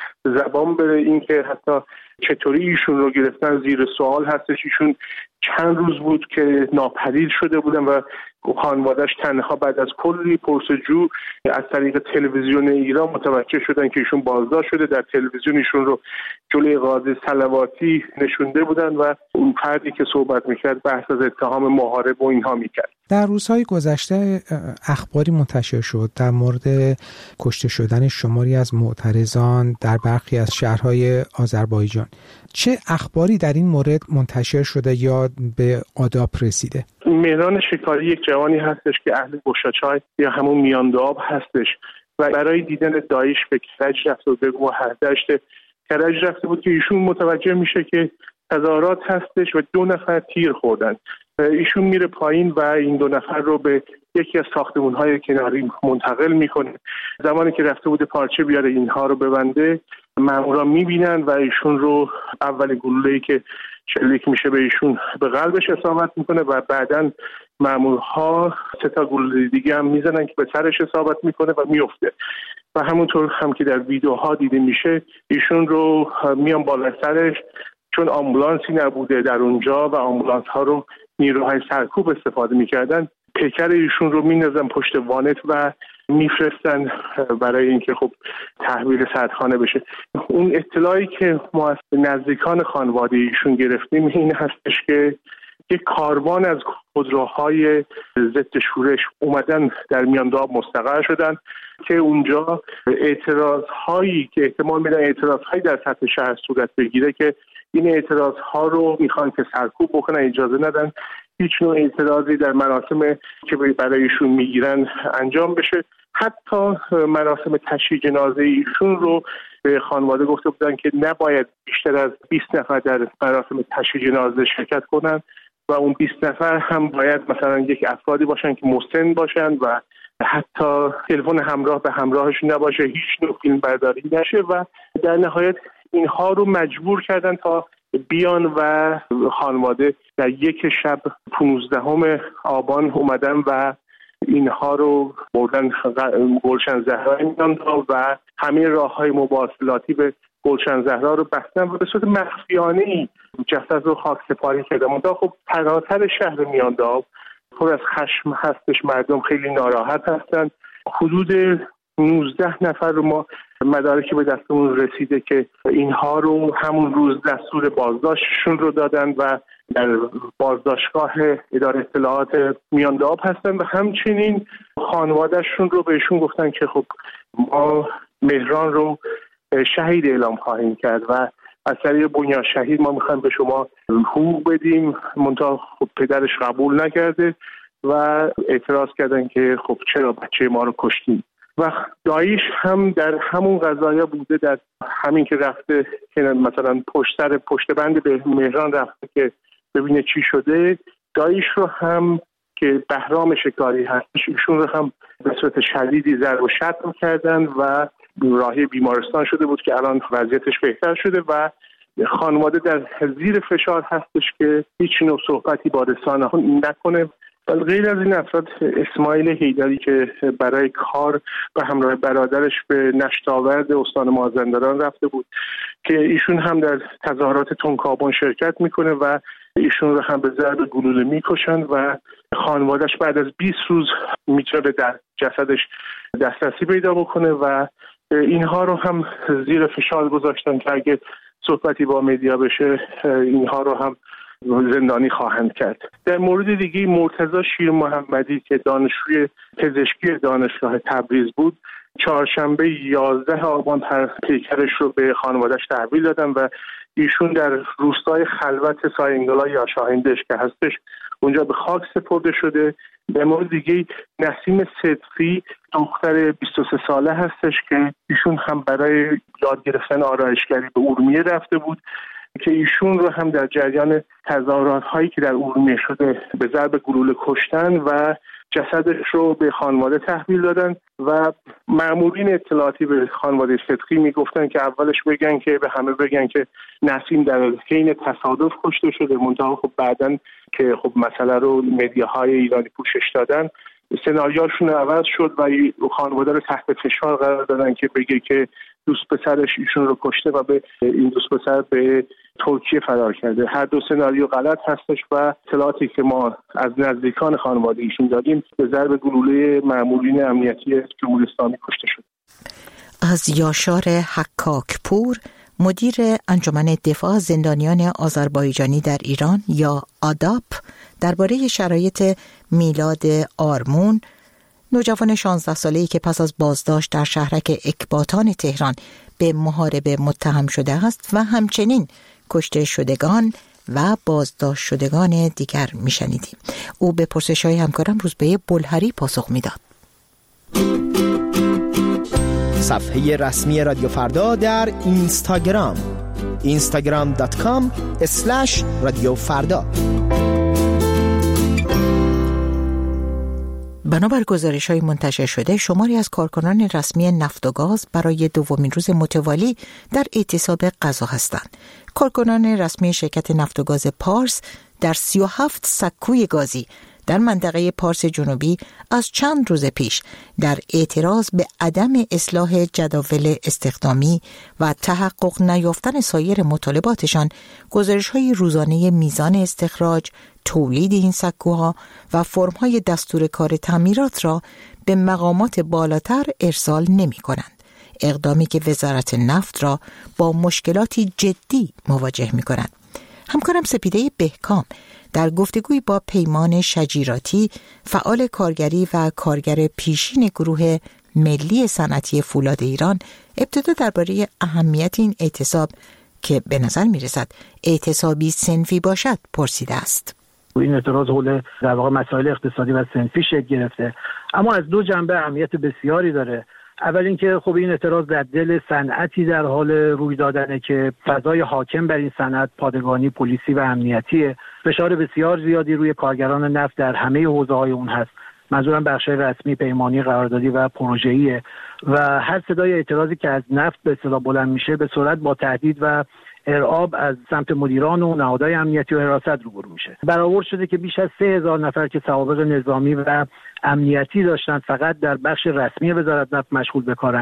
زبان بره. اینکه حتی چطوری ایشون رو گرفتن زیر سوال هستش. ایشون چند روز بود که ناپدید شده بودن و خانواده‌اش تنها بعد از کلی پرسجو از طریق تلویزیون ایران متوجه شدن که ایشون بازداشت شده. در تلویزیون ایشون رو جلوی قاضی صلواتی نشونده بودن و اون فردی که صحبت میکرد بحث از اتهام محارب و اینها میکرد. در روزهای گذشته اخباری منتشر شد در مورد کشته شدن شماری از معترضان در برخی از شهرهای آذربایجان. چه اخباری در این مورد منتشر شده یا به آداب رسیده؟ مهران شکاری یک جوانی هستش که اهل گشاچای یا همون میانداب هستش و برای دیدن داعش به کرج رفت و به گوهردشت کرج رفته بود که ایشون متوجه میشه که تظاهرات هستش و دو نفر تیر خوردن. ایشون میره پایین و این دو نفر رو به یکی از ساختمان‌های کناری منتقل میکنه. زمانی که رفته بود پارچه بیاره اینها رو ببنده، ماموران میبینن و ایشون رو اول گلوله‌ای که شلیک میشه به ایشون به قلبش اصابت میکنه و بعداً مامورها سه تا گلوله دیگه هم میزنن که به سرش اصابت میکنه و میفته و همونطور هم که در ویدیوها دیده میشه ایشون رو میان بالا سرش، چون آمبولانسی نبوده در اونجا و آمبولانس ها رو نیروهای سرکوب استفاده میکردن، پیکر ایشون رو میندازن پشت وانت و میفرستن برای اینکه خب تحویل سردخانه بشه. اون اطلاعی که ما از نزدیکان خانواده ایشون گرفتیم این هستش که یک کاروان از خودروهای ضد شورش اومدن در میانداب مستقر شدن که اونجا اعتراض هایی که احتمال میدن اعتراض هایی در سطح شهر صورت بگیره که این اعتراض ها رو میخوان که سرکوب بکنن، اجازه ندن هیچ نوع اعتراضی در مراسم که برایشون میگیرن انجام بشه. حتی مراسم تشییع جنازه ایشون رو به خانواده گفته بودن که نباید بیشتر از بیست نفر در مراسم تشییع جنازه شرکت کنن و اون بیست نفر هم باید مثلا یک افرادی باشن که مسن باشن و حتی تلفن همراه به همراهشون نباشه، هیچ نوع فیلم برداری نشه و در نهایت اینها رو مجبور کردن تا بیان و خانواده در یک شب پانزدهم آبان اومدن و اینها رو بردن گلشن زهرای میانداب و همه راههای مواصلاتی به گلشن زهرا رو بستن و به صورت مخفیانه‌ای جسد رو خاکسپاری کردن. منتها خب فراتر شهر میانداب خب از خشم هستش، مردم خیلی ناراحت هستن. حدود نوزده نفر رو ما مدارکی به دستمون رسیده که اینها رو همون روز دستور بازداشتشون رو دادن و در بازداشتگاه اداره اطلاعات میانداب هستن و همچنین خانوادهشون رو بهشون گفتن که خب ما مهران رو شهید اعلام خواهیم کرد و از طریق بنیاد شهید ما میخوایم به شما حقوق بدیم. منتها خب پدرش قبول نکرده و اعتراض کردن که خب چرا بچه ما رو کشتیم. و داعش هم در همون قضایا بوده، در همین که رفته که مثلا پشت سر پشت بند به مهران رفته که ببینه چی شده. داعش رو هم که بهرام شکاری هستش ایشون رو هم به صورت شدیدی ضرب و شتم کردن و راهی بیمارستان شده بود که الان وضعیتش بهتر شده و خانواده در زیر فشار هستش که هیچ نوع صحبتی با رسانه نکنه. غیر از این افراد اسماعیل حیدری که برای کار و همراه برادرش به نشتاورد استان مازندران رفته بود که ایشون هم در تظاهرات تنکابون شرکت میکنه و ایشون رو هم به ضرب گلوله میکشن و خانوادهش بعد از بیست روز میتونه در جسدش دسترسی پیدا بکنه و اینها رو هم زیر فشار گذاشتن که اگه صحبتی با مدیا بشه اینها رو هم زندانی خواهند کرد. در مورد دیگه مرتضی شیر محمدی که دانشجوی پزشکی دانشگاه تبریز بود، چهارشنبه یازده آبان پیکرش رو به خانواده‌اش تحویل دادن و ایشون در روستای خلوت ساینگلا یا شاهیندش که هستش اونجا به خاک سپرده شده. در مورد دیگه نسیم صدقی دختر بیست و سه ساله هستش که ایشون هم برای یاد گرفتن آرایشگری به ارومیه رفته بود که ایشون رو هم در جریان تظاهرات هایی که در ارومیه شده به ضرب گلوله کشتن و جسدش رو به خانواده تحویل دادن و مامورین اطلاعاتی به خانواده صدقی میگفتن که اولش بگن که به همه بگن که نسیم در حین تصادف کشته شده، منتها خب بعدن که خب مسئله رو مدیاهای ایرانی پوشش دادن سناریوشون عوض شد و خانواده رو تحت فشار قرار دادن که بگه که دوست پسرش ایشون رو کشته و به این دوست پسر به ترکیه فرار کرده. هر دو سناریو غلط هستش و اطلاعاتی که ما از نزدیکان خانواده ایشون دادیم به ضرب گلوله مامورین امنیتی جمهوری اسلامی کشته شد. از یاشار حکاکپور، مدیر انجمن دفاع زندانیان آذربایجانی در ایران یا آداپ، درباره شرایط میلاد آرمون، نوجوان شانزده ساله‌ای که پس از بازداشت در شهرک اکباتان تهران به محاربه متهم شده است و همچنین کشته شدگان و بازداشت شدگان دیگر میشنیدیم. او به پرسش‌های همکارم روزبه بلهری پاسخ میداد. صفحه رسمی رادیو فردا در اینستاگرام اینستاگرام دات کام اسلش رادیو فردا. بنابر گزارش‌های منتشر شده، شماری از کارکنان رسمی نفت و گاز برای دومین روز متوالی در اعتصاب غذا هستند. کارکنان رسمی شرکت نفت و گاز پارس در سی و هفت سکوی گازی در منطقه پارس جنوبی از چند روز پیش در اعتراض به عدم اصلاح جداول استخدامی و تحقق نیافتن سایر مطالباتشان گزارش‌های روزانه میزان استخراج، تولید این سکوها و فرم‌های دستور کار تعمیرات را به مقامات بالاتر ارسال نمی‌کنند. اقدامی که وزارت نفت را با مشکلاتی جدی مواجه می‌کند. همکارم سپیده بهکام در گفتگوی با پیمان شجیراتی، فعال کارگری و کارگر پیشین گروه ملی صنعتی فولاد ایران، ابتدا درباره اهمیت این اعتصاب که به نظر می‌رسد اعتصابی صنفی باشد پرسیده است. این اعتراض حول در واقع مسائل اقتصادی و صنفی شکل گرفته، اما از دو جنبه اهمیت بسیاری داره. اول اینکه خب این اعتراض در دل صنعتی در حال روی دادنه که فضای حاکم بر این صنعت پادگانی پلیسی و امنیتیه. فشار بسیار زیادی روی کارگران نفت در همه حوزه‌های اون هست. منظورم بخش‌های رسمی، پیمانی، قراردادی و پروژه‌ایه و هر صدای اعتراضی که از نفت به اصطلاح بلند میشه به سرعت با تهدید و ارعاب از سمت مدیران و نهادهای امنیتی و حراست روبرو میشه. برآورد شده که بیش از سه هزار نفر که سوابق نظامی و امنیتی داشتند فقط در بخش رسمی وزارت نفت مشغول به کارن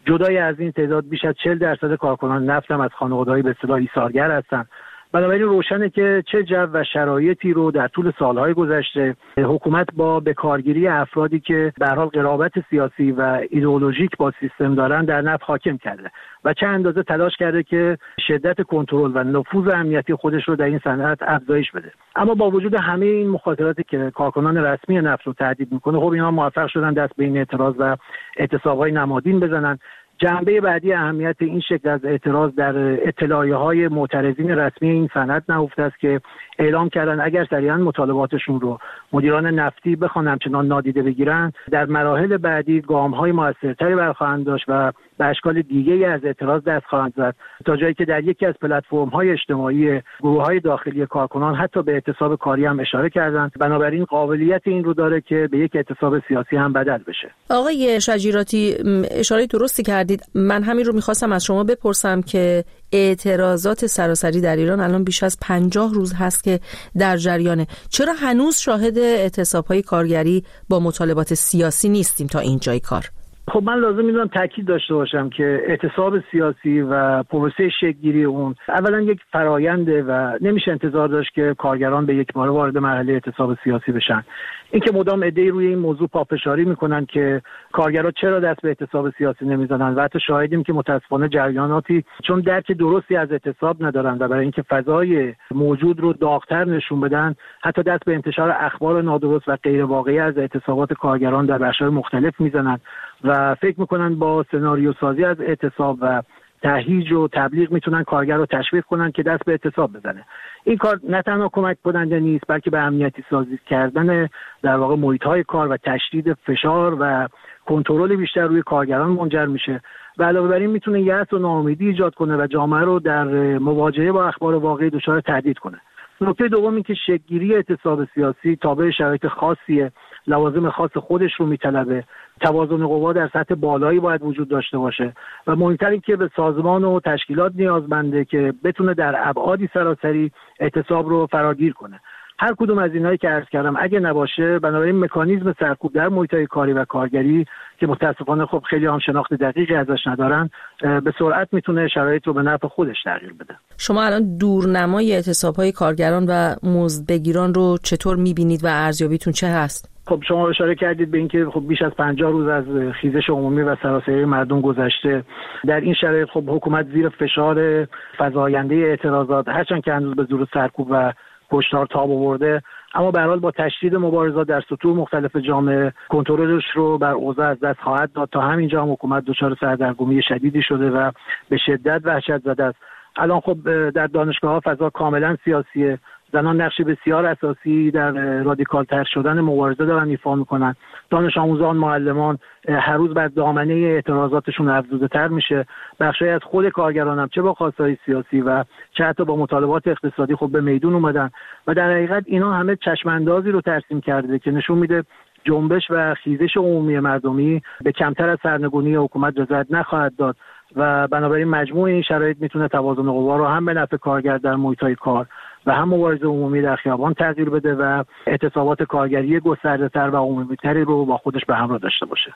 جدای از این تعداد بیش از چهل درصد کارکنان نفت هم از خانواده‌های به اصطلاح ایثارگر هستند. بنابراین روشنه که چه جو و شرایطی رو در طول سالهای گذشته حکومت با بکارگیری افرادی که به هر حال قرابت سیاسی و ایدئولوژیک با سیستم دارن در نفت حاکم کرده و چه اندازه تلاش کرده که شدت کنترل و نفوذ امنیتی خودش رو در این صنعت افزایش بده. اما با وجود همه این مخاطراتی که کارکنان رسمی نفت رو تهدید میکنه، خب اینها موفق شدن دست به این اعتراض و اعتصاب‌های نمادین بزنن. جنبه بعدی اهمیت این شکل از اعتراض در اطلاعیه‌های معترضین رسمی این صنعت نهفته است که اعلام کردن اگر سریعا مطالباتشون رو مدیران نفتی بخوان همچنان نادیده بگیرن، در مراحل بعدی گام‌های موثرتری برخواهند داشت و به اشکال دیگه‌ای از اعتراض دست خواهند زد، تا جایی که در یکی از پلتفرم‌های اجتماعی گروه‌های داخلی کارکنان حتی به اعتصاب کاری هم اشاره کردند. بنابراین قابلیت این رو داره که به یک اعتصاب سیاسی هم بدل بشه. آقای شجیراتی، اشاره درستی کردید. من همین رو می‌خواستم از شما بپرسم که اعتراضات سراسری در ایران الان بیش از پنجاه روز هست که در جریانه. چرا هنوز شاهد اعتصاب‌های کارگری با مطالبات سیاسی نیستیم تا اینجای کار؟ خب من لازم میدونم تاکید داشته باشم که اعتصاب سیاسی و پروسه شکل‌گیری اون اولا یک فراینده و نمیشه انتظار داشت که کارگران به یک باره وارد مرحله اعتصاب سیاسی بشن. اینکه مدام عده‌ای روی این موضوع پافشاری میکنن که کارگرها چرا دست به اعتصاب سیاسی نمیزنن و حتی شاهدیم که متاسفانه جریاناتی چون درک درستی از اعتصاب ندارن و برای اینکه فضای موجود رو داغ‌تر نشون بدن، حتی دست به انتشار اخبار نادرست و غیر واقعی از اعتصابات کارگران در بخش‌های مختلف میزنن و فکر میکنن با سناریو سازی از اعتصاب و تهییج و تبلیغ میتونن کارگر رو تشویق کنن که دست به اعتصاب بزنه. این کار نه تنها کمک کننده نیست، بلکه به امنیتی سازی کردن در واقع محیط‌های کار و تشدید فشار و کنترل بیشتر روی کارگران منجر میشه و علاوه بر این میتونه یأس و ناامیدی ایجاد کنه و جامعه رو در مواجهه با اخبار واقعی دچار تهدید کنه. نکته دوم این که شکل‌گیری اعتصاب سیاسی تابع شرایط خاصیه، لوازم خاص خودش رو میطلبه، توازن قوا در سطح بالایی باید وجود داشته باشه و مهمتر این که به سازمان و تشکیلات نیازمنده که بتونه در ابعادی سراسری اعتصاب رو فراگیر کنه. هر کدوم از اینایی که عرض کردم اگه نباشه، بنابراین مکانیزم سرکوب در محیط‌های کاری و کارگری که متاسفانه خب خیلی هم شناخت دقیقی ازش ندارن، به سرعت میتونه شرایط رو به نفع خودش تغییر بده. شما الان دورنمای اعتصاب‌های کارگران و مزدبگیران رو چطور می‌بینید و ارزیابیتون چه هست؟ خب شما اشاره کردید به اینکه خب بیش از پنجاه روز از خیزش عمومی و سراسری مردم گذشته. در این شرایط خب حکومت زیر فشار فزاینده اعتراضات، هرچند که هنوز به زور سرکوب و کشتار تاب آورده، اما به هر حال با تشدید مبارزات در سطوح مختلف جامعه کنترلش رو بر اوضاع از دست خواهد داد. تا همینجا هم حکومت دچار سردرگمی شدیدی شده و به شدت وحشت زده است. الان خب در دانشگاه‌ها فضا کاملا سیاسیه. زنان نقش بسیار اساسی در رادیکال تر شدن مبارزه دارن ایفا میکنن. دانش آموزان، معلمان هر روز بر دامنه اعتراضاتشون افزوده تر میشه. بخشی از خود کارگران هم چه با خواستهای سیاسی و چه حتی با مطالبات اقتصادی خب به میدون اومدن و در حقیقت اینا همه چشماندازی رو ترسیم کرده که نشون میده جنبش و خیزش عمومی مردمی به کمتر از سرنگونی حکومت رضایت نخواهد داد و بنابراین مجموع این شرایط میتونه توازن قوا رو هم به نفع کارگر در محیط‌های کار و هم مبارزه عمومی در خیابان تغییر بده و اعتصابات کارگری گسترده‌تر و عمومی‌تری رو با خودش به همراه داشته باشه.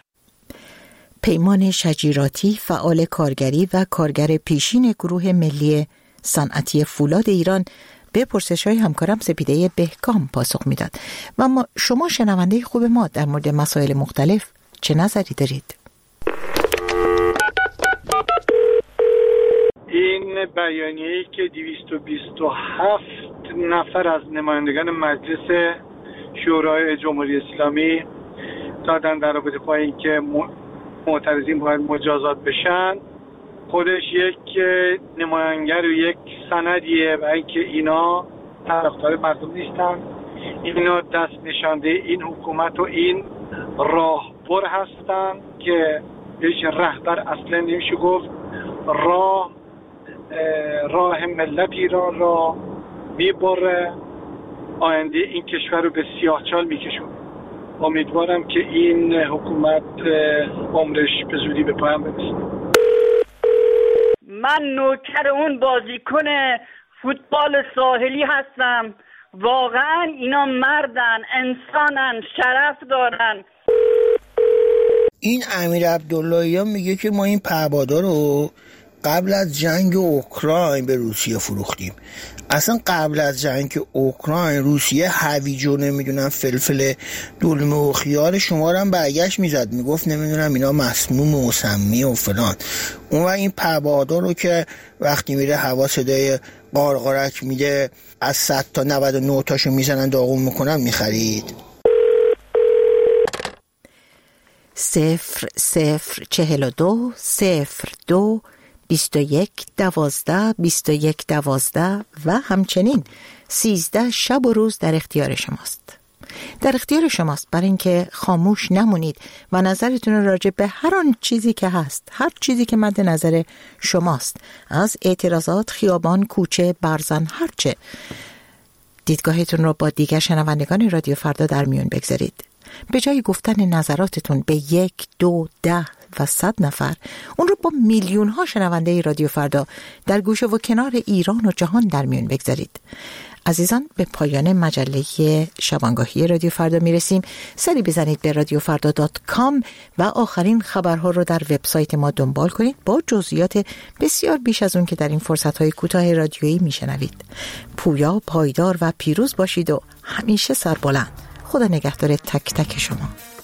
پیمان شجیراتی، فعال کارگری و کارگر پیشین گروه ملی صنعتی فولاد ایران، به پرسش‌های همکارم سپیده بهکام پاسخ میداد. و ما شما شنونده خوب ما در مورد مسائل مختلف چه نظری دارید؟ این بیانیه‌ای که دویست و بیست و هفت نفر از نمایندگان مجلس شورای جمهوری اسلامی دادن در رابطه با اینکه معترضین باید مجازات بشن، خودش یک نمایانگر و یک سندیه و اینکه اینا طرفدار مردم نیستن، اینا دست نشانده این حکومت و این راهبر هستن که هیچ رهبر اصلا نمیشه گفت، راه راه ملت ایران را میبره، آینده این کشور رو به سیاهچال میکشون. امیدوارم که این حکومت عمرش به زودی به پایان برسه. من نوکر اون بازیکن فوتبال ساحلی هستم. واقعا اینا مردن، انسانن، شرف دارن. این امیر عبداللهی میگه که ما این پهپادا رو قبل از جنگ اوکراین به روسیه فروختیم. اصلا قبل از جنگ اوکراین روسیه هویج و نمیدونم فلفل دلمه و خیار شما رو هم برگشت میزد، میگفت نمیدونم اینا مسموم و سمی و فلان. اون و این پهپادا رو که وقتی میره هوا صدای قارقارک میده از صد تا نود و نه تاشو میزنن داغون میکنن میخرید. صفر صفر چهل و دو صفر دو بیست و یک دوازده بیست و یک دوازده و همچنین سیزده شب و روز در اختیار شماست. در اختیار شماست برای اینکه خاموش نمونید و نظرتون رو راجع به هر آن چیزی که هست، هر چیزی که مد نظر شماست، از اعتراضات، خیابان، کوچه، برزن، هرچه، دیدگاهتون رو با دیگر شنوندگان رادیو فردا در میون بگذارید. به جای گفتن نظراتتون به یک، دو، ده و صد نفر، اون رو با میلیون ها شنونده رادیو فردا در گوشه و کنار ایران و جهان در میون بگذارید. عزیزان، به پایان مجله شبانگاهی رادیو فردا میرسیم. سری بزنید به رادیو فردا دات کام و آخرین خبرها رو در وبسایت ما دنبال کنید با جزئیات بسیار بیش از اون که در این فرصت‌های کوتاه رادیویی میشنوید. پویا، پایدار و پیروز باشید و همیشه سربلند. خدا نگهدار تک تک شما.